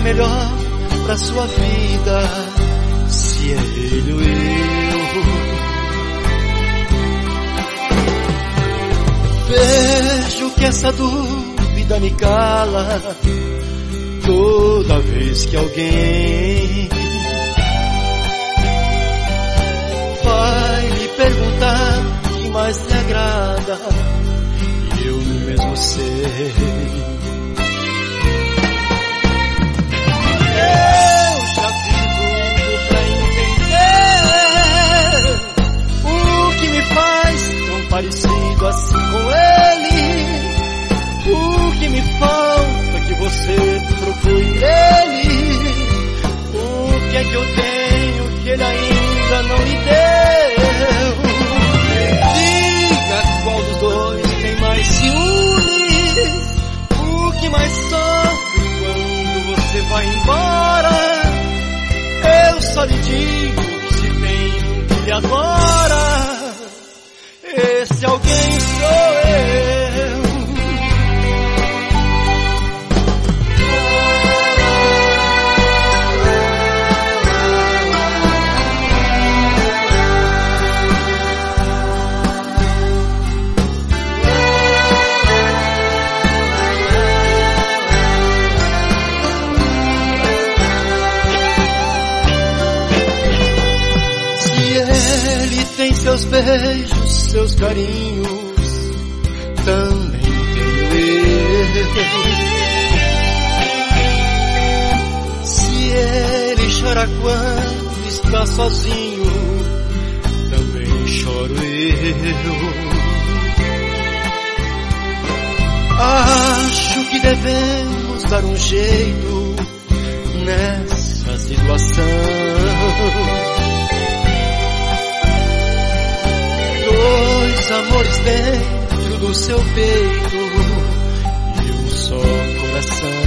melhor pra sua vida, se é ele ou eu. Vejo que essa dúvida me cala toda vez que alguém vai lhe perguntar o que mais lhe agrada, e eu mesmo sei. Eu já fiz tudo pra entender o que me faz tão parecido assim com ele. O que me falta que você procure nele? O que é que eu tenho que ele ainda não lhe deu? Diga qual dos dois tem mais ciúmes, o que mais sofre quando você vai embora. Eu só lhe digo que se tem um que lhe adora, esse alguém sou eu. Tem seus beijos, seus carinhos, também tenho eu. Se ele chora quando está sozinho, também choro eu. Acho que devemos dar um jeito nessa situação. Dois amores dentro do seu peito e um só coração.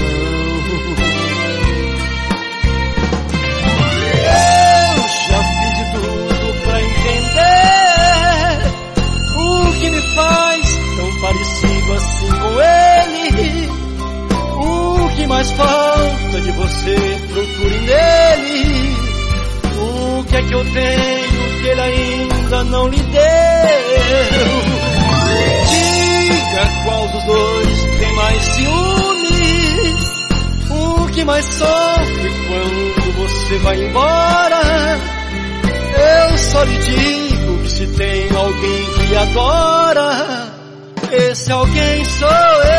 Eu já fiz de tudo pra entender o que me faz tão parecido assim com ele. O que mais falta de você procure nele. O que é que eu tenho que ele ainda não lhe deu? Diga qual dos dois tem mais ciúmes, o que mais sofre quando você vai embora. Eu só lhe digo que se tem alguém que lhe adora, esse alguém sou eu.